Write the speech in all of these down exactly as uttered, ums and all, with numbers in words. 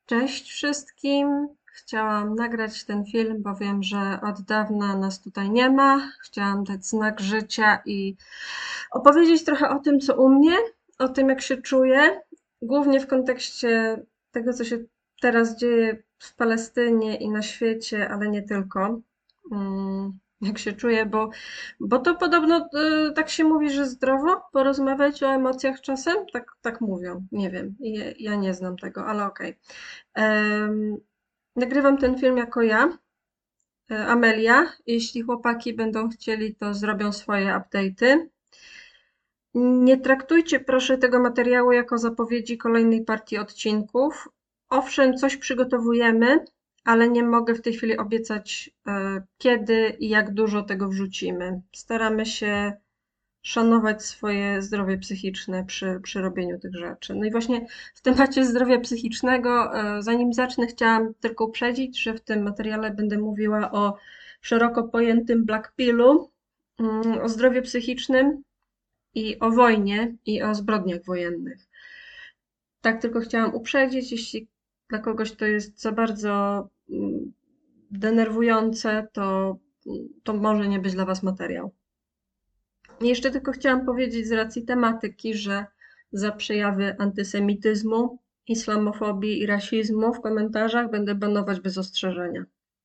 Cześć wszystkim. Chciałam nagrać ten film, bo wiem, że od dawna nas tutaj nie ma. Chciałam dać znak życia i opowiedzieć trochę o tym, co u mnie, o tym, jak się czuję, głównie w kontekście tego, co się teraz dzieje w Palestynie i na świecie, ale nie tylko. Mm, Jak się czuję, bo, bo to podobno y, tak się mówi, że zdrowo porozmawiać o emocjach czasem. Tak, tak mówią. Nie wiem. Ja, ja nie znam tego, ale okej. Em, Nagrywam ten film jako ja, e, Amelia. Jeśli chłopaki będą chcieli, to zrobią swoje update'y. Nie traktujcie proszę tego materiału jako zapowiedzi kolejnej partii odcinków. Owszem, coś przygotowujemy, ale nie mogę w tej chwili obiecać, e, kiedy i jak dużo tego wrzucimy. Staramy się szanować swoje zdrowie psychiczne przy, przy robieniu tych rzeczy. No i właśnie w temacie zdrowia psychicznego, e, zanim zacznę, chciałam tylko uprzedzić, że w tym materiale będę mówiła o szeroko pojętym black pillu, mm, o zdrowiu psychicznym i o wojnie i o zbrodniach wojennych. Tak tylko chciałam uprzedzić, jeśli dla kogoś to jest za bardzo mm, denerwujące, to, to może nie być dla Was materiał. Jeszcze tylko chciałam powiedzieć z racji tematyki, że za przejawy antysemityzmu, islamofobii i rasizmu w komentarzach będę banować bez ostrzeżenia.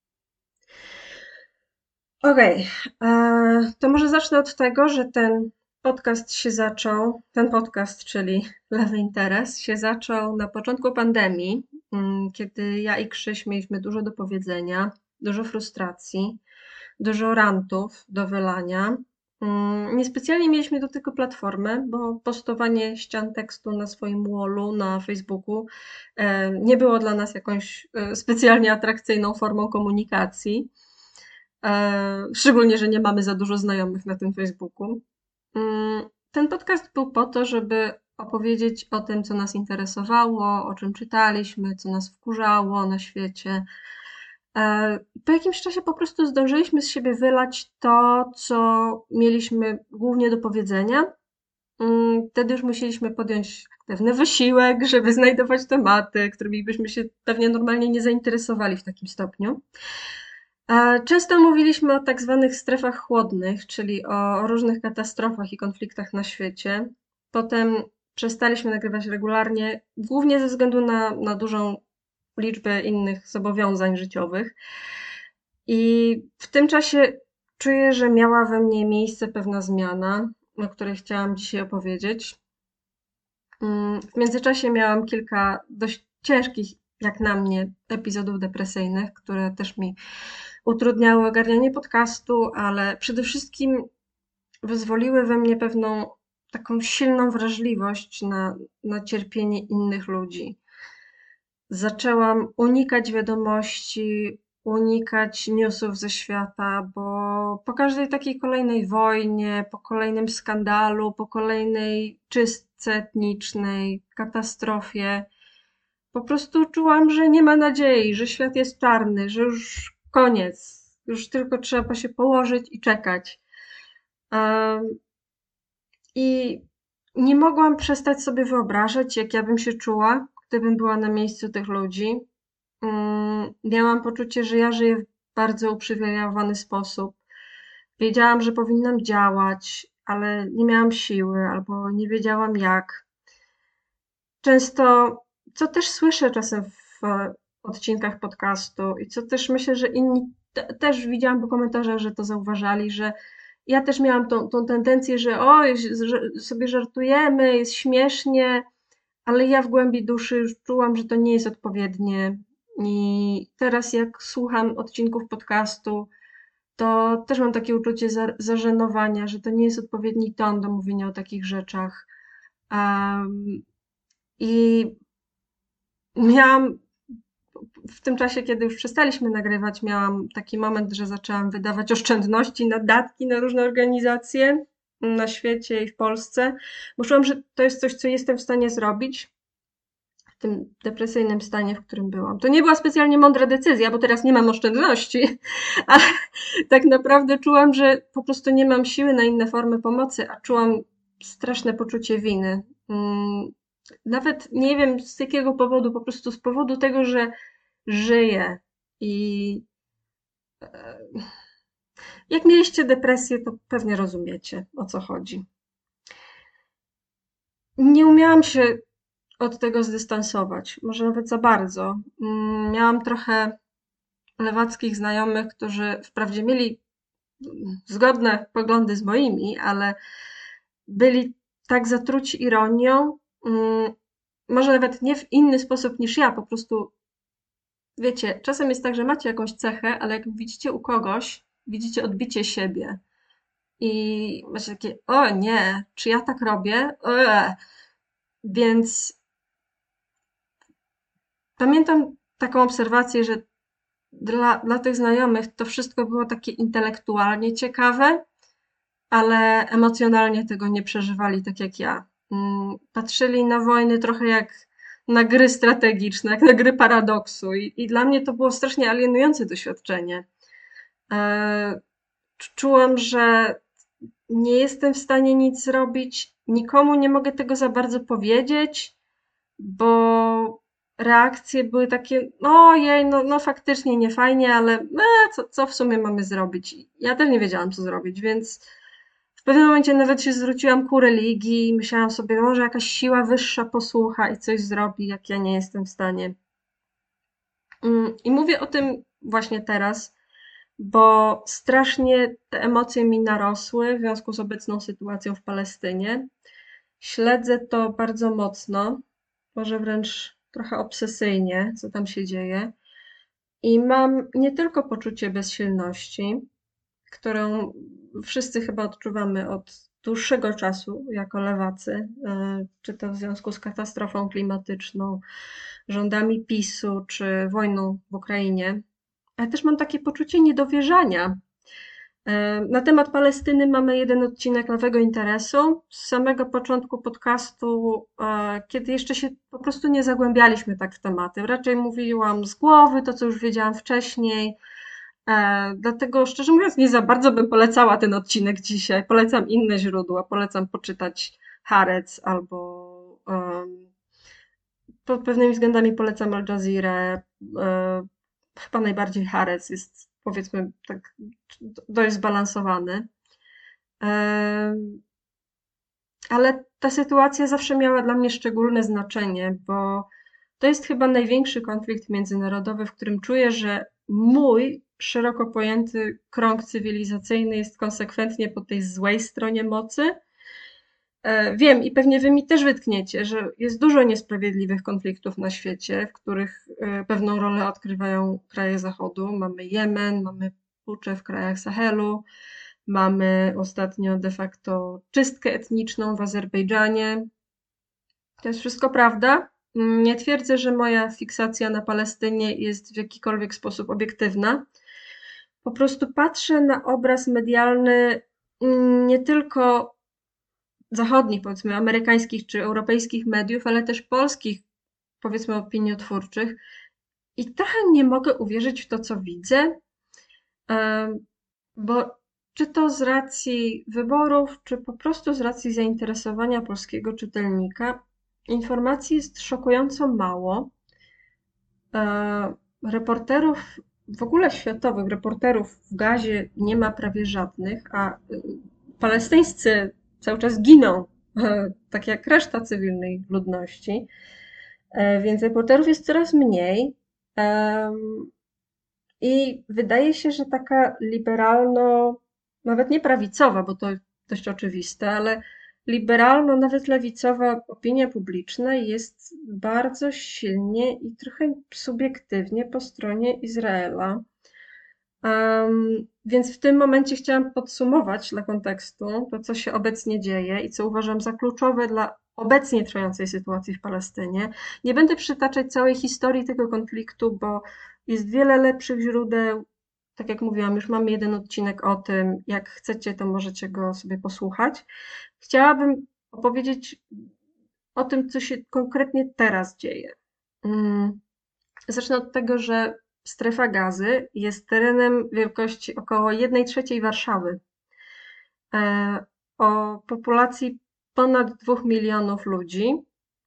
Okej, okay. To może zacznę od tego, że ten podcast się zaczął, ten podcast, czyli Lewy Interes, się zaczął na początku pandemii, mm, kiedy ja i Krzyś mieliśmy dużo do powiedzenia, dużo frustracji, dużo rantów do wylania. Mm, Niespecjalnie mieliśmy do tego platformę, bo postowanie ścian tekstu na swoim wallu na Facebooku e, nie było dla nas jakąś e, specjalnie atrakcyjną formą komunikacji. E, Szczególnie, że nie mamy za dużo znajomych na tym Facebooku. Mm, Ten podcast był po to, żeby opowiedzieć o tym, co nas interesowało, o czym czytaliśmy, co nas wkurzało na świecie. E, Po jakimś czasie po prostu zdążyliśmy z siebie wylać to, co mieliśmy głównie do powiedzenia. Mm, Wtedy już musieliśmy podjąć aktywny wysiłek, żeby znajdować tematy, którymi byśmy się pewnie normalnie nie zainteresowali w takim stopniu. E, Często mówiliśmy o tak zwanych strefach chłodnych, czyli o różnych katastrofach i konfliktach na świecie. Potem przestaliśmy nagrywać regularnie, głównie ze względu na, na dużą liczbę innych zobowiązań życiowych. I w tym czasie czuję, że miała we mnie miejsce pewna zmiana, o której chciałam dzisiaj opowiedzieć. Mm, W międzyczasie miałam kilka dość ciężkich, jak na mnie, epizodów depresyjnych, które też mi utrudniały ogarnianie podcastu, ale przede wszystkim wyzwoliły we mnie pewną taką silną wrażliwość na, na cierpienie innych ludzi. Zaczęłam unikać wiadomości, unikać newsów ze świata, bo po każdej takiej kolejnej wojnie, po kolejnym skandalu, po kolejnej czystce etnicznej, katastrofie, po prostu czułam, że nie ma nadziei, że świat jest czarny, że już koniec, już tylko trzeba się położyć i czekać. Um, I nie mogłam przestać sobie wyobrażać, jak ja bym się czuła, gdybym była na miejscu tych ludzi. Mm, Miałam poczucie, że ja żyję w bardzo uprzywilejowany sposób. Wiedziałam, że powinnam działać, ale nie miałam siły albo nie wiedziałam jak. Często, co też słyszę czasem w e, odcinkach podcastu i co też myślę, że inni te, też widziałam po komentarzach, że to zauważali, że ja też miałam tą, tą tendencję, że o, jest- że sobie żartujemy, jest śmiesznie, ale ja w głębi duszy już czułam, że to nie jest odpowiednie. I teraz jak słucham odcinków podcastu, to też mam takie uczucie za, zażenowania, że to nie jest odpowiedni ton do mówienia o takich rzeczach. Um, I miałam w tym czasie, kiedy już przestaliśmy nagrywać, miałam taki moment, że zaczęłam wydawać oszczędności na datki na różne organizacje na świecie i w Polsce, bo czułam, że to jest coś, co jestem w stanie zrobić w tym depresyjnym stanie, w którym byłam. To nie była specjalnie mądra decyzja, bo teraz nie mam oszczędności, ale tak naprawdę czułam, że po prostu nie mam siły na inne formy pomocy, a czułam straszne poczucie winy. Mm, Nawet nie wiem z jakiego powodu, po prostu z powodu tego, że żyję. I e, jak mieliście depresję, to pewnie rozumiecie, o co chodzi. Nie umiałam się od tego zdystansować, może nawet za bardzo. Mm, Miałam trochę lewackich znajomych, którzy wprawdzie mieli mm, zgodne poglądy z moimi, ale byli tak zatruci ironią, mm, może nawet nie w inny sposób niż ja, po prostu wiecie, czasem jest tak, że macie jakąś cechę, ale jak widzicie u kogoś, widzicie odbicie siebie i macie takie, o nie, czy ja tak robię? Eee. Więc pamiętam taką obserwację, że dla, dla tych znajomych to wszystko było takie intelektualnie ciekawe, ale emocjonalnie tego nie przeżywali tak jak ja. Mm, Patrzyli na wojny trochę jak na gry strategiczne, jak na gry paradoksu i, i dla mnie to było strasznie alienujące doświadczenie. E, Czułam, że nie jestem w stanie nic zrobić, nikomu nie mogę tego za bardzo powiedzieć, bo reakcje były takie, ojej, no, no faktycznie nie fajnie, ale e, co, co w sumie mamy zrobić? Ja też nie wiedziałam, co zrobić, więc w pewnym momencie nawet się zwróciłam ku religii i myślałam sobie, może jakaś siła wyższa posłucha i coś zrobi, jak ja nie jestem w stanie. Mm, I mówię o tym właśnie teraz, bo strasznie te emocje mi narosły w związku z obecną sytuacją w Palestynie. Śledzę to bardzo mocno, może wręcz trochę obsesyjnie, co tam się dzieje. I mam nie tylko poczucie bezsilności, którą wszyscy chyba odczuwamy od dłuższego czasu jako lewacy, e, czy to w związku z katastrofą klimatyczną, rządami PiSu, czy wojną w Ukrainie, ale też mam takie poczucie niedowierzania. E, Na temat Palestyny mamy jeden odcinek Nowego Interesu. Z samego początku podcastu, e, kiedy jeszcze się po prostu nie zagłębialiśmy tak w tematy. Raczej mówiłam z głowy to, co już wiedziałam wcześniej. E, Dlatego, szczerze mówiąc, nie za bardzo bym polecała ten odcinek dzisiaj. Polecam inne źródła. Polecam poczytać Haaretz albo em, pod pewnymi względami polecam Al Jazeera. E, Chyba najbardziej Haaretz jest, powiedzmy, tak dość zbalansowany. Em, Ale ta sytuacja zawsze miała dla mnie szczególne znaczenie, bo to jest chyba największy konflikt międzynarodowy, w którym czuję, że mój szeroko pojęty krąg cywilizacyjny jest konsekwentnie po tej złej stronie mocy. E, Wiem i pewnie wy mi też wytkniecie, że jest dużo niesprawiedliwych konfliktów na świecie, w których e, pewną rolę odgrywają kraje Zachodu. Mamy Jemen, mamy pucze w krajach Sahelu, mamy ostatnio de facto czystkę etniczną w Azerbejdżanie. To jest wszystko prawda. Nie twierdzę, że moja fiksacja na Palestynie jest w jakikolwiek sposób obiektywna. Po prostu patrzę na obraz medialny mm, nie tylko zachodnich, powiedzmy amerykańskich czy europejskich mediów, ale też polskich, powiedzmy opiniotwórczych i trochę nie mogę uwierzyć w to, co widzę, em, bo czy to z racji wyborów, czy po prostu z racji zainteresowania polskiego czytelnika, informacji jest szokująco mało. E, Reporterów, w ogóle światowych reporterów w Gazie nie ma prawie żadnych, a y, palestyńscy cały czas giną, e, tak jak reszta cywilnej ludności, E, więc reporterów jest coraz mniej. Em, I wydaje się, że taka liberalno, nawet nie prawicowa, bo to dość oczywiste, ale liberalno, nawet lewicowa opinia publiczna jest bardzo silnie i trochę subiektywnie po stronie Izraela. Um, więc w tym momencie chciałam podsumować dla kontekstu to, co się obecnie dzieje i co uważam za kluczowe dla obecnie trwającej sytuacji w Palestynie. Nie będę przytaczać całej historii tego konfliktu, bo jest wiele lepszych źródeł. Tak jak mówiłam, już mamy jeden odcinek o tym. Jak chcecie, to możecie go sobie posłuchać. Chciałabym opowiedzieć o tym, co się konkretnie teraz dzieje. Mm, Zacznę od tego, że strefa Gazy jest terenem wielkości około jednej trzeciej Warszawy, e, o populacji ponad dwóch milionów ludzi,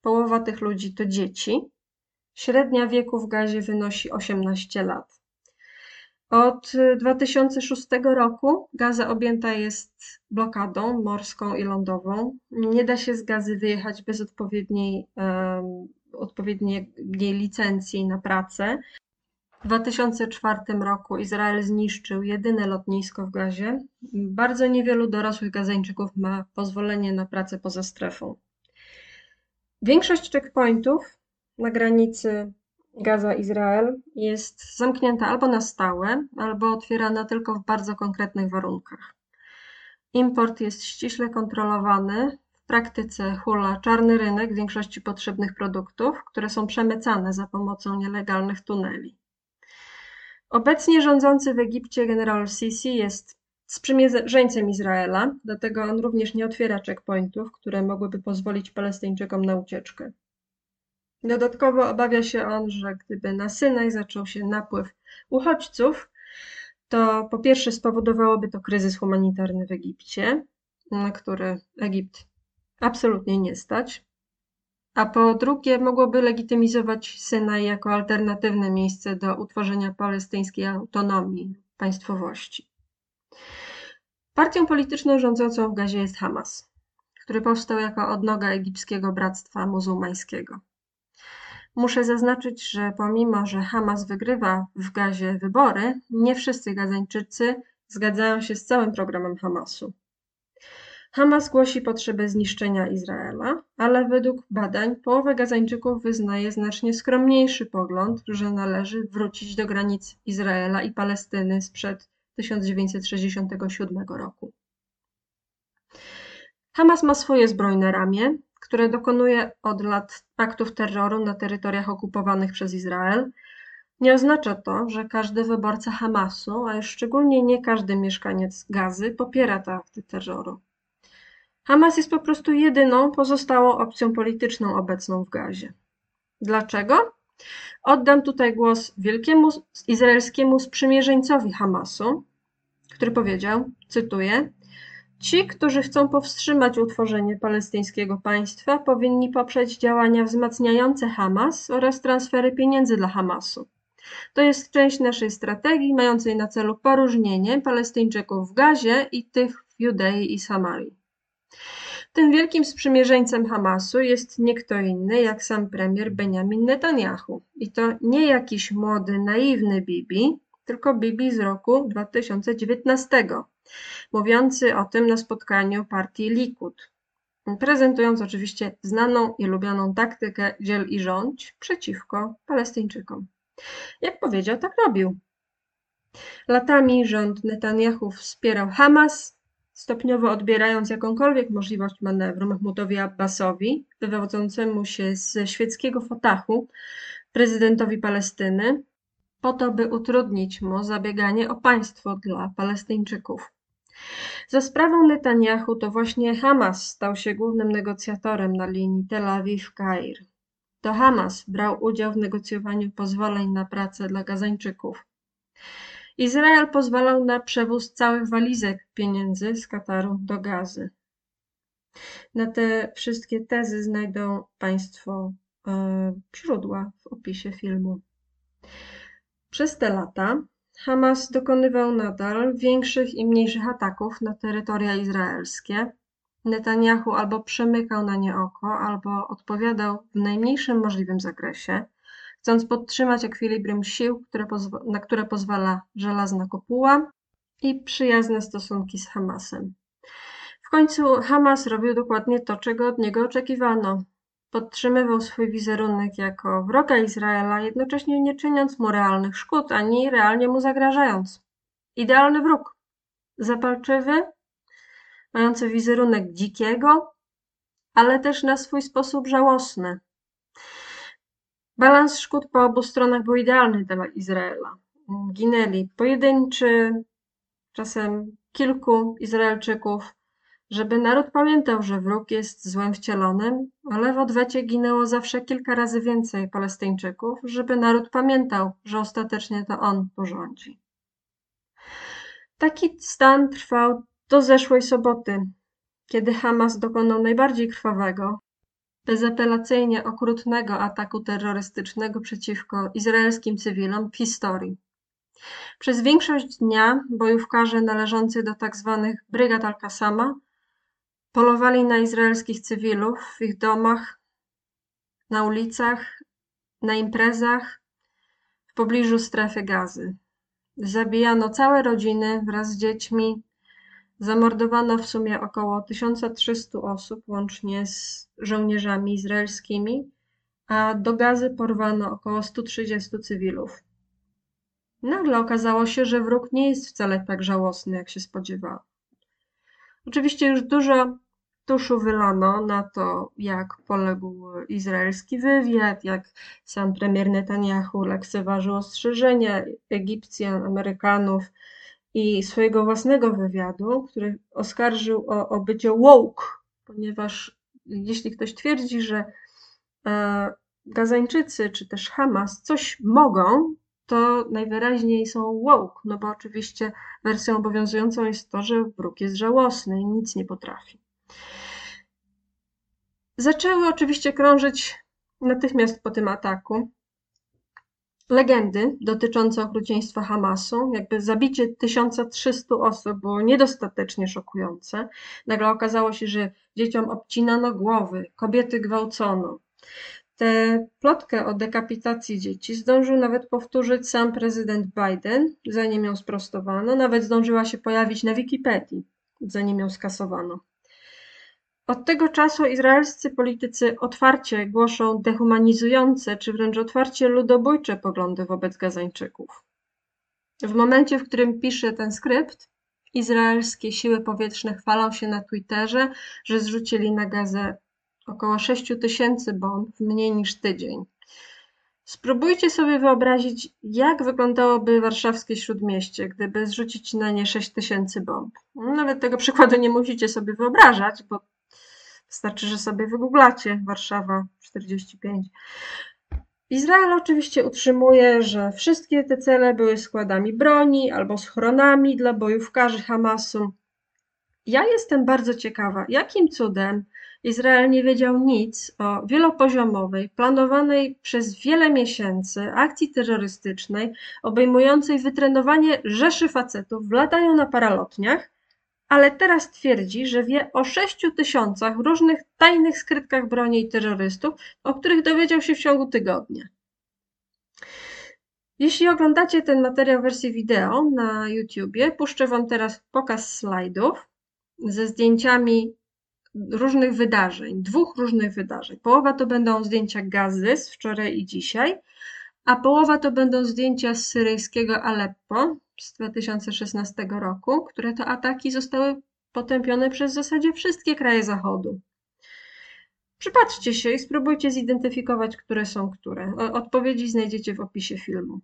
Połowa tych ludzi to dzieci. Średnia wieku w Gazie wynosi osiemnaście lat. Od dwa tysiące szóstego roku Gaza objęta jest blokadą morską i lądową. Nie da się z Gazy wyjechać bez odpowiedniej, um, odpowiedniej licencji na pracę. W dwa tysiące czwartym roku Izrael zniszczył jedyne lotnisko w Gazie. Bardzo niewielu dorosłych Gazańczyków ma pozwolenie na pracę poza strefą. Większość checkpointów na granicy Gaza-Izrael jest zamknięta albo na stałe, albo otwierana tylko w bardzo konkretnych warunkach. Import jest ściśle kontrolowany. W praktyce hula czarny rynek większości potrzebnych produktów, które są przemycane za pomocą nielegalnych tuneli. Obecnie rządzący w Egipcie generał Sisi jest sprzymierzeńcem Izraela, dlatego on również nie otwiera checkpointów, które mogłyby pozwolić Palestyńczykom na ucieczkę. Dodatkowo obawia się on, że gdyby na Synaj zaczął się napływ uchodźców, to po pierwsze spowodowałoby to kryzys humanitarny w Egipcie, na który Egipt absolutnie nie stać, a po drugie mogłoby legitymizować Synaj jako alternatywne miejsce do utworzenia palestyńskiej autonomii, państwowości. Partią polityczną rządzącą w Gazie jest Hamas, który powstał jako odnoga egipskiego Bractwa Muzułmańskiego. Muszę zaznaczyć, że pomimo, że Hamas wygrywa w Gazie wybory, nie wszyscy Gazańczycy zgadzają się z całym programem Hamasu. Hamas głosi potrzebę zniszczenia Izraela, ale według badań połowa Gazańczyków wyznaje znacznie skromniejszy pogląd, że należy wrócić do granic Izraela i Palestyny sprzed tysiąc dziewięćset sześćdziesiątego siódmego roku. Hamas ma swoje zbrojne ramię, które dokonuje od lat aktów terroru na terytoriach okupowanych przez Izrael. Nie oznacza to, że każdy wyborca Hamasu, a już szczególnie nie każdy mieszkaniec Gazy, popiera te akty terroru. Hamas jest po prostu jedyną pozostałą opcją polityczną obecną w Gazie. Dlaczego? Oddam tutaj głos wielkiemu izraelskiemu sprzymierzeńcowi Hamasu, który powiedział, cytuję: ci, którzy chcą powstrzymać utworzenie palestyńskiego państwa, powinni poprzeć działania wzmacniające Hamas oraz transfery pieniędzy dla Hamasu. To jest część naszej strategii mającej na celu poróżnienie Palestyńczyków w Gazie i tych w Judei i Samarii. Tym wielkim sprzymierzeńcem Hamasu jest nie kto inny jak sam premier Benjamin Netanyahu. I to nie jakiś młody, naiwny Bibi, tylko Bibi z roku dwa tysiące dziewiętnastego, mówiący o tym na spotkaniu partii Likud, prezentując oczywiście znaną i lubianą taktykę dziel i rządź przeciwko Palestyńczykom. Jak powiedział, tak robił. Latami rząd Netanyahu wspierał Hamas, stopniowo odbierając jakąkolwiek możliwość manewru Mahmudowi Abbasowi, wywodzącemu się ze świeckiego Fatahu, prezydentowi Palestyny, po to, by utrudnić mu zabieganie o państwo dla Palestyńczyków. Za sprawą Netanyahu to właśnie Hamas stał się głównym negocjatorem na linii Tel Awiw-Kair. To Hamas brał udział w negocjowaniu pozwoleń na pracę dla Gazańczyków. Izrael pozwalał na przewóz całych walizek pieniędzy z Kataru do Gazy. Na te wszystkie tezy znajdą Państwo e, źródła w opisie filmu. Przez te lata Hamas dokonywał nadal większych i mniejszych ataków na terytoria izraelskie. Netanyahu albo przemykał na nie oko, albo odpowiadał w najmniejszym możliwym zakresie, chcąc podtrzymać ekwilibrium sił, które na które pozwala żelazna kopuła i przyjazne stosunki z Hamasem. W końcu Hamas robił dokładnie to, czego od niego oczekiwano. Podtrzymywał swój wizerunek jako wroga Izraela, jednocześnie nie czyniąc mu realnych szkód, ani realnie mu zagrażając. Idealny wróg. Zapalczywy, mający wizerunek dzikiego, ale też na swój sposób żałosny. Balans szkód po obu stronach był idealny dla Izraela. Ginęli pojedynczy, czasem kilku Izraelczyków, żeby naród pamiętał, że wróg jest złem wcielonym, ale w odwecie ginęło zawsze kilka razy więcej Palestyńczyków, żeby naród pamiętał, że ostatecznie to on porządzi. Taki stan trwał do zeszłej soboty, kiedy Hamas dokonał najbardziej krwawego, bezapelacyjnie okrutnego ataku terrorystycznego przeciwko izraelskim cywilom w historii. Przez większość dnia bojówkarze należący do tzw. brygad Al-Qassama polowali na izraelskich cywilów w ich domach, na ulicach, na imprezach w pobliżu strefy Gazy. Zabijano całe rodziny wraz z dziećmi. Zamordowano w sumie około tysiąc trzysta osób, łącznie z żołnierzami izraelskimi, a do Gazy porwano około stu trzydziestu cywilów. Nagle okazało się, że wróg nie jest wcale tak żałosny, jak się spodziewano. Oczywiście już dużo tuszu wylano na to, jak poległ izraelski wywiad, jak sam premier Netanyahu lekceważył ostrzeżenia Egipcjan, Amerykanów i swojego własnego wywiadu, który oskarżył o, o bycie woke, ponieważ jeśli ktoś twierdzi, że e, Gazańczycy czy też Hamas coś mogą, to najwyraźniej są woke, no bo oczywiście wersją obowiązującą jest to, że wróg jest żałosny i nic nie potrafi. Zaczęły oczywiście krążyć natychmiast po tym ataku legendy dotyczące okrucieństwa Hamasu. Jakby zabicie tysiąc trzysta osób było niedostatecznie szokujące. Nagle okazało się, że dzieciom obcinano głowy, kobiety gwałcono. Tę plotkę o dekapitacji dzieci zdążył nawet powtórzyć sam prezydent Biden, zanim ją sprostowano. Nawet zdążyła się pojawić na Wikipedii, zanim ją skasowano. Od tego czasu izraelscy politycy otwarcie głoszą dehumanizujące, czy wręcz otwarcie ludobójcze poglądy wobec Gazańczyków. W momencie, w którym piszę ten skrypt, izraelskie siły powietrzne chwalą się na Twitterze, że zrzucili na Gazę około sześć tysięcy bomb w mniej niż tydzień. Spróbujcie sobie wyobrazić, jak wyglądałoby warszawskie Śródmieście, gdyby zrzucić na nie sześć tysięcy bomb. Nawet tego przykładu nie musicie sobie wyobrażać, bo wystarczy, że sobie wygooglacie Warszawa czterdzieści pięć. Izrael oczywiście utrzymuje, że wszystkie te cele były składami broni albo schronami dla bojówkarzy Hamasu. Ja jestem bardzo ciekawa, jakim cudem Izrael nie wiedział nic o wielopoziomowej, planowanej przez wiele miesięcy akcji terrorystycznej obejmującej wytrenowanie rzeszy facetów w lataniu na paralotniach, ale teraz twierdzi, że wie o sześciu tysiącach różnych tajnych skrytkach broni i terrorystów, o których dowiedział się w ciągu tygodnia. Jeśli oglądacie ten materiał w wersji wideo na YouTubie, puszczę Wam teraz pokaz slajdów ze zdjęciami różnych wydarzeń, dwóch różnych wydarzeń. Połowa to będą zdjęcia Gazy z wczoraj i dzisiaj, a połowa to będą zdjęcia z syryjskiego Aleppo z dwa tysiące szesnastego roku, które to ataki zostały potępione przez w zasadzie wszystkie kraje Zachodu. Przypatrzcie się i spróbujcie zidentyfikować, które są które. Odpowiedzi znajdziecie w opisie filmu.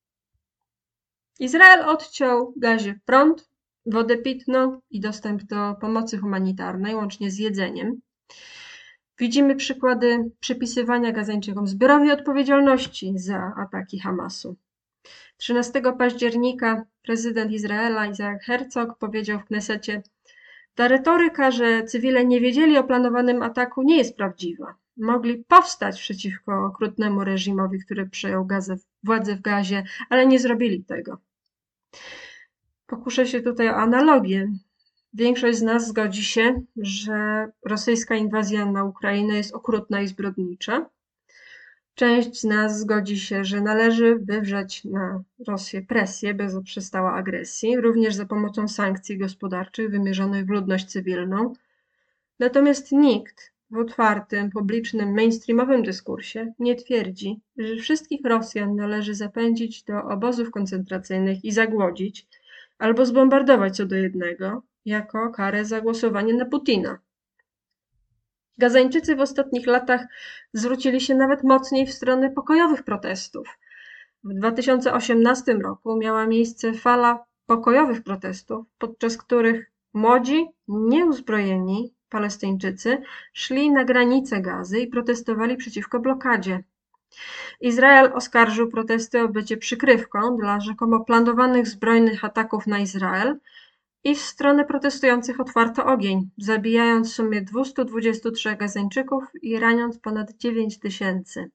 Izrael odciął Gazie prąd, wodę pitną i dostęp do pomocy humanitarnej, łącznie z jedzeniem. Widzimy przykłady przypisywania Gazańczykom zbiorowej odpowiedzialności za ataki Hamasu. trzynastego października prezydent Izraela Isaac Herzog powiedział w Knesecie: ta retoryka, że cywile nie wiedzieli o planowanym ataku, nie jest prawdziwa. Mogli powstać przeciwko okrutnemu reżimowi, który przejął Gazę, władzę w Gazie, ale nie zrobili tego. Pokuszę się tutaj o analogię. Większość z nas zgodzi się, że rosyjska inwazja na Ukrainę jest okrutna i zbrodnicza. Część z nas zgodzi się, że należy wywrzeć na Rosję presję, by zaprzestała agresji, również za pomocą sankcji gospodarczych wymierzonych w ludność cywilną. Natomiast nikt w otwartym, publicznym, mainstreamowym dyskursie nie twierdzi, że wszystkich Rosjan należy zapędzić do obozów koncentracyjnych i zagłodzić, albo zbombardować co do jednego, jako karę za głosowanie na Putina. Gazańczycy w ostatnich latach zwrócili się nawet mocniej w stronę pokojowych protestów. W dwa tysiące osiemnastym roku miała miejsce fala pokojowych protestów, podczas których młodzi, nieuzbrojeni Palestyńczycy szli na granicę Gazy i protestowali przeciwko blokadzie. Izrael oskarżył protesty o bycie przykrywką dla rzekomo planowanych zbrojnych ataków na Izrael, i w stronę protestujących otwarto ogień, zabijając w sumie dwieście dwadzieścia trzy Gazańczyków i raniąc ponad dziewięć tysięcy.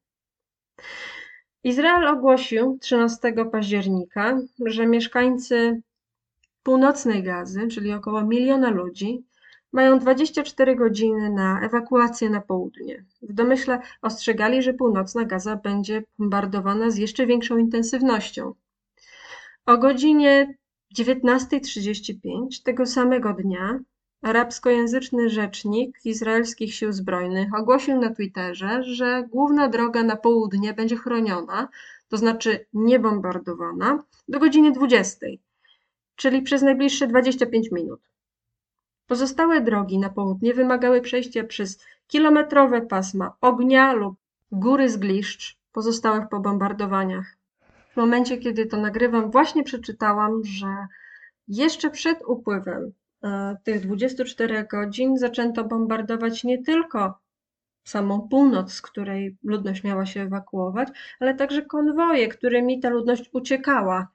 Izrael ogłosił trzynastego października, że mieszkańcy północnej Gazy, czyli około miliona ludzi, mają dwadzieścia cztery godziny na ewakuację na południe. W domyśle ostrzegali, że północna Gaza będzie bombardowana z jeszcze większą intensywnością. O godzinie dziewiętnasta trzydzieści pięć tego samego dnia arabskojęzyczny rzecznik izraelskich sił zbrojnych ogłosił na Twitterze, że główna droga na południe będzie chroniona, to znaczy niebombardowana, do godziny dwudziestej, czyli przez najbliższe dwadzieścia pięć minut. Pozostałe drogi na południe wymagały przejścia przez kilometrowe pasma ognia lub góry zgliszcz pozostałych po bombardowaniach. W momencie, kiedy to nagrywam, właśnie przeczytałam, że jeszcze przed upływem e, tych dwudziestu czterech godzin zaczęto bombardować nie tylko samą północ, z której ludność miała się ewakuować, ale także konwoje, którymi ta ludność uciekała.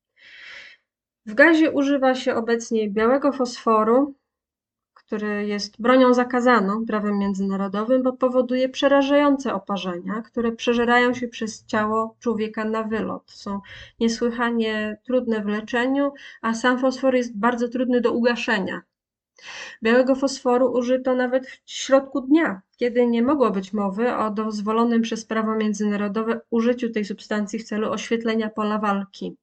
W Gazie używa się obecnie białego fosforu, który jest bronią zakazaną prawem międzynarodowym, bo powoduje przerażające oparzenia, które przeżerają się przez ciało człowieka na wylot. Są niesłychanie trudne w leczeniu, a sam fosfor jest bardzo trudny do ugaszenia. Białego fosforu użyto nawet w środku dnia, kiedy nie mogło być mowy o dozwolonym przez prawo międzynarodowe użyciu tej substancji w celu oświetlenia pola walki.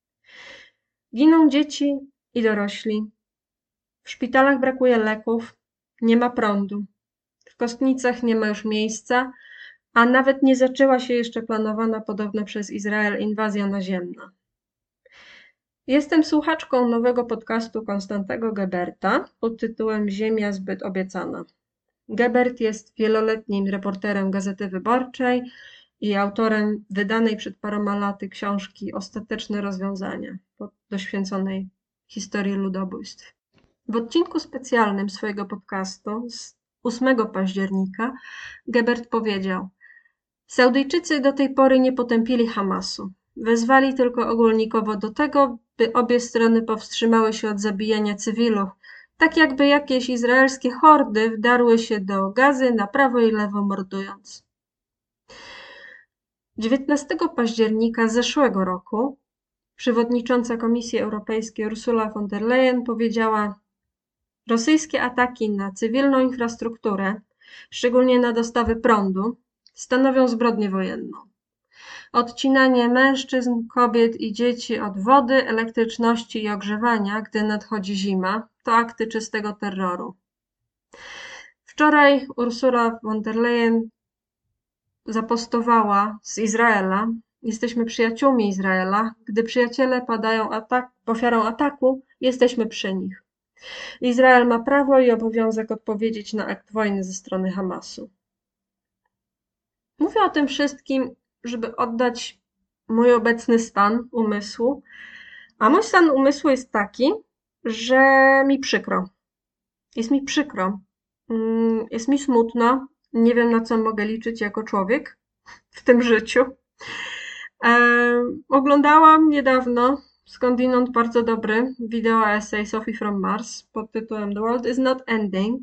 Giną dzieci i dorośli. W szpitalach brakuje leków, nie ma prądu. W kostnicach nie ma już miejsca, a nawet nie zaczęła się jeszcze planowana podobno przez Izrael inwazja naziemna. Jestem słuchaczką nowego podcastu Konstantego Geberta pod tytułem Ziemia zbyt obiecana. Gebert jest wieloletnim reporterem Gazety Wyborczej i autorem wydanej przed paroma laty książki Ostateczne rozwiązania poświęconej historii ludobójstw. W odcinku specjalnym swojego podcastu z ósmego października Gebert powiedział: Saudyjczycy do tej pory nie potępili Hamasu. Wezwali tylko ogólnikowo do tego, by obie strony powstrzymały się od zabijania cywilów, tak jakby jakieś izraelskie hordy wdarły się do Gazy na prawo i lewo mordując. dziewiętnastego października zeszłego roku przewodnicząca Komisji Europejskiej Ursula von der Leyen powiedziała: Rosyjskie ataki na cywilną infrastrukturę, szczególnie na dostawy prądu, stanowią zbrodnię wojenną. Odcinanie mężczyzn, kobiet i dzieci od wody, elektryczności i ogrzewania, gdy nadchodzi zima, to akty czystego terroru. Wczoraj Ursula von der Leyen zapostowała z Izraela: Jesteśmy przyjaciółmi Izraela. Gdy przyjaciele padają atak, ofiarą ataku, jesteśmy przy nich. Izrael ma prawo i obowiązek odpowiedzieć na akt wojny ze strony Hamasu. Mówię o tym wszystkim, żeby oddać mój obecny stan umysłu. A mój stan umysłu jest taki, że mi przykro. Jest mi przykro. Jest mi smutno. Nie wiem, na co mogę liczyć jako człowiek w tym życiu. Oglądałam niedawno skądinąd bardzo dobry wideo essay Sophie from Mars pod tytułem The World is not ending.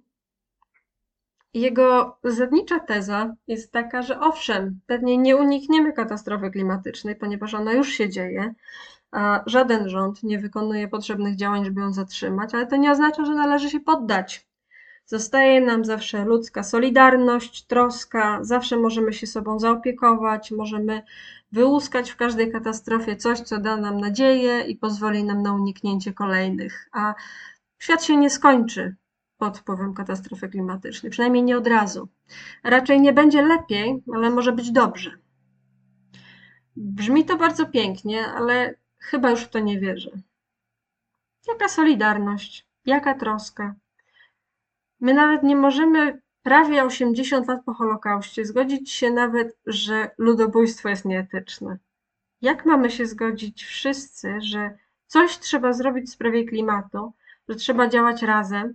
Jego zasadnicza teza jest taka, że owszem, pewnie nie unikniemy katastrofy klimatycznej, ponieważ ona już się dzieje, a żaden rząd nie wykonuje potrzebnych działań, żeby ją zatrzymać, ale to nie oznacza, że należy się poddać. Zostaje nam zawsze ludzka solidarność, troska, zawsze możemy się sobą zaopiekować, możemy wyłuskać w każdej katastrofie coś, co da nam nadzieję i pozwoli nam na uniknięcie kolejnych. A świat się nie skończy pod wpływem katastrofy klimatycznej, przynajmniej nie od razu. Raczej nie będzie lepiej, ale może być dobrze. Brzmi to bardzo pięknie, ale chyba już w to nie wierzę. Jaka solidarność? Jaka troska? My nawet nie możemy prawie osiemdziesiąt lat po Holokauście zgodzić się nawet, że ludobójstwo jest nieetyczne. Jak mamy się zgodzić wszyscy, że coś trzeba zrobić w sprawie klimatu, że trzeba działać razem?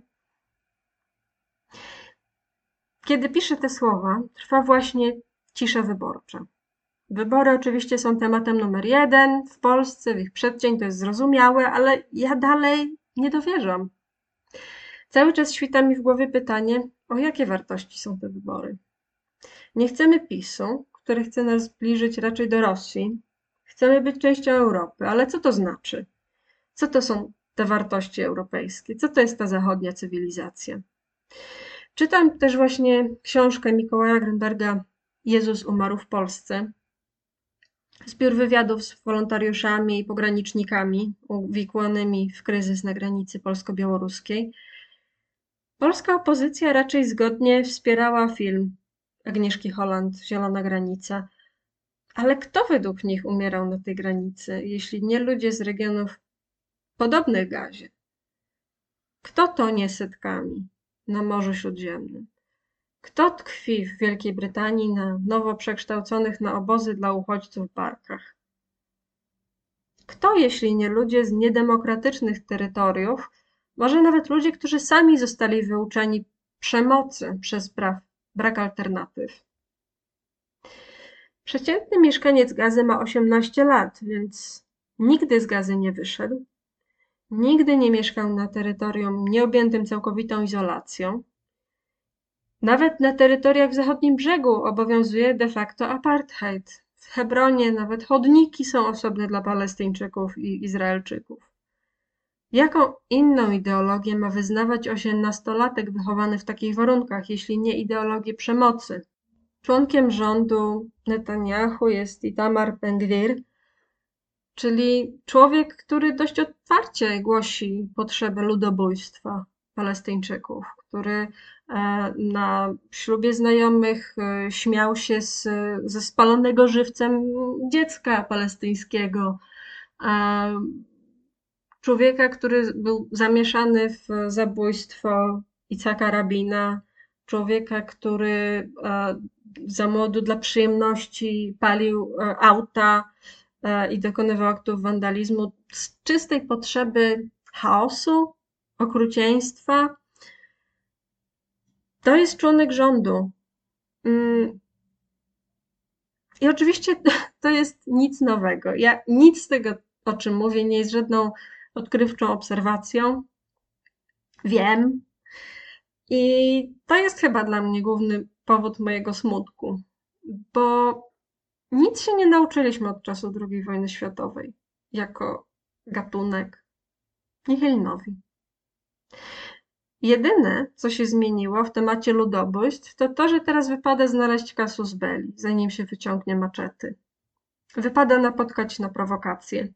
Kiedy piszę te słowa, trwa właśnie cisza wyborcza. Wybory oczywiście są tematem numer jeden w Polsce, w ich przeddzień, to jest zrozumiałe, ale ja dalej Nie dowierzam. Cały czas świta mi w głowie pytanie, o jakie wartości są te wybory. Nie chcemy PiSu, który chce nas zbliżyć raczej do Rosji. Chcemy być częścią Europy, ale co to znaczy? Co to są te wartości europejskie? Co to jest ta zachodnia cywilizacja? Czytam też właśnie książkę Mikołaja Grünberga „Jezus umarł w Polsce”. Zbiór wywiadów z wolontariuszami i pogranicznikami uwikłanymi w kryzys na granicy polsko-białoruskiej. Polska opozycja raczej zgodnie wspierała film Agnieszki Holland „Zielona granica”. Ale kto według nich umierał na tej granicy, jeśli nie ludzie z regionów podobnych gazie? Kto tonie setkami na Morzu Śródziemnym? Kto tkwi w Wielkiej Brytanii na nowo przekształconych na obozy dla uchodźców barkach? Kto, jeśli nie ludzie z niedemokratycznych terytoriów, może nawet ludzie, którzy sami zostali wyuczeni przemocy przez brak, brak alternatyw? Przeciętny mieszkaniec Gazy ma osiemnaście lat, więc nigdy z Gazy nie wyszedł. Nigdy nie mieszkał na terytorium nieobjętym całkowitą izolacją. Nawet na terytoriach w zachodnim brzegu obowiązuje de facto apartheid. W Hebronie nawet chodniki są osobne dla Palestyńczyków i Izraelczyków. Jaką inną ideologię ma wyznawać osiemnastolatek wychowany w takich warunkach, jeśli nie ideologię przemocy? Członkiem rządu Netanjahu jest Itamar Ben-Gvir, czyli człowiek, który dość otwarcie głosi potrzebę ludobójstwa Palestyńczyków, który na ślubie znajomych śmiał się z, ze spalonego żywcem dziecka palestyńskiego. Człowieka, który był zamieszany w zabójstwo Icaka Rabina, człowieka, który za młodu dla przyjemności palił auta i dokonywał aktów wandalizmu z czystej potrzeby chaosu, okrucieństwa. To jest członek rządu. I oczywiście to jest nic nowego. Ja nic z tego, o czym mówię, nie jest żadną odkrywczą obserwacją. Wiem. I to jest chyba dla mnie główny powód mojego smutku, bo nic się nie nauczyliśmy od czasu drugiej wojny światowej jako gatunek. Nihilnowi. Jedyne, co się zmieniło w temacie ludobójstw, to to, że teraz wypada znaleźć casus belli, zanim się wyciągnie maczety. Wypada napotkać na prowokacje.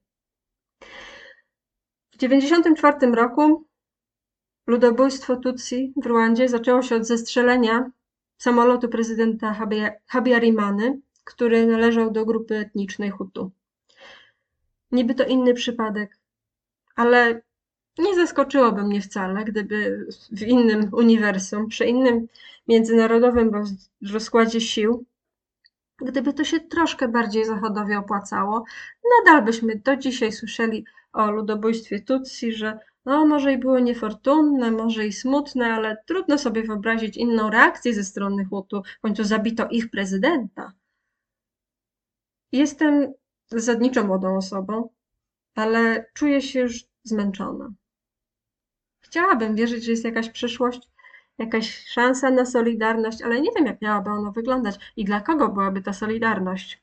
W dziewięćdziesiątym czwartym roku ludobójstwo Tutsi w Rwandzie zaczęło się od zestrzelenia samolotu prezydenta Habyarimany, który należał do grupy etnicznej Hutu. Niby to inny przypadek, ale nie zaskoczyłoby mnie wcale, gdyby w innym uniwersum, przy innym międzynarodowym roz, rozkładzie sił, gdyby to się troszkę bardziej Zachodowi opłacało, nadal byśmy do dzisiaj słyszeli o ludobójstwie Tutsi, że no może i było niefortunne, może i smutne, ale trudno sobie wyobrazić inną reakcję ze strony Hutu, w końcu zabito ich prezydenta. Jestem zasadniczo młodą osobą, ale czuję się już zmęczona. Chciałabym wierzyć, że jest jakaś przyszłość, jakaś szansa na solidarność, ale nie wiem, jak miałaby ona wyglądać i dla kogo byłaby ta solidarność.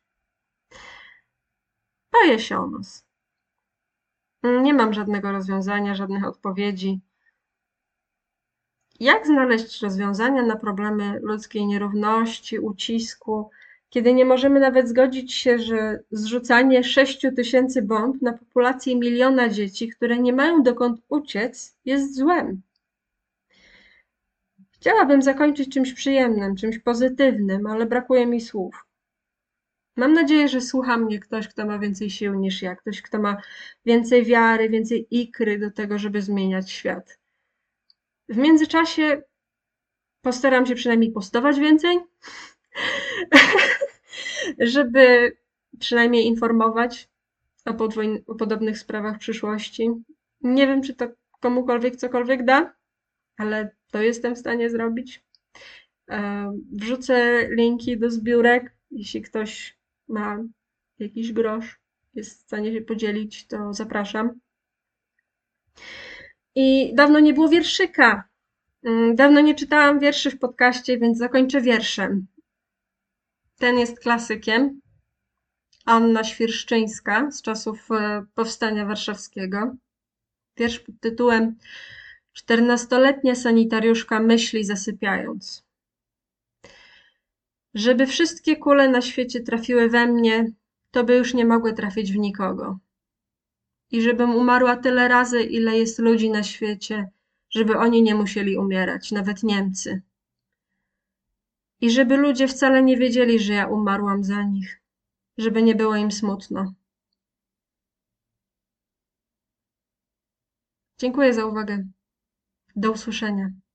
Boję się o nas. Nie mam żadnego rozwiązania, żadnych odpowiedzi. Jak znaleźć rozwiązania na problemy ludzkiej nierówności, ucisku, kiedy nie możemy nawet zgodzić się, że zrzucanie sześciu tysięcy bomb na populację miliona dzieci, które nie mają dokąd uciec, jest złem? Chciałabym zakończyć czymś przyjemnym, czymś pozytywnym, ale brakuje mi słów. Mam nadzieję, że słucha mnie ktoś, kto ma więcej sił niż ja, ktoś, kto ma więcej wiary, więcej ikry do tego, żeby zmieniać świat. W międzyczasie postaram się przynajmniej postować więcej, żeby przynajmniej informować o, podwoń- o podobnych sprawach w przyszłości. Nie wiem, czy to komukolwiek cokolwiek da, ale to jestem w stanie zrobić. Wrzucę linki do zbiórek, jeśli ktoś ma jakiś grosz, jest w stanie się podzielić, to zapraszam. I dawno nie było wierszyka. Mm, Dawno nie czytałam wierszy w podcaście, więc zakończę wierszem. Ten jest klasykiem. Anna Świerszczyńska z czasów e, Powstania Warszawskiego. Wiersz pod tytułem Czternastoletnia sanitariuszka myśli zasypiając. Żeby wszystkie kule na świecie trafiły we mnie, to by już nie mogły trafić w nikogo. I żebym umarła tyle razy, ile jest ludzi na świecie, żeby oni nie musieli umierać, nawet Niemcy. I żeby ludzie wcale nie wiedzieli, że ja umarłam za nich, żeby nie było im smutno. Dziękuję za uwagę. Do usłyszenia.